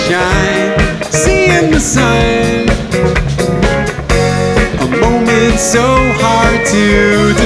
shine, seeing the sun. A moment so hard to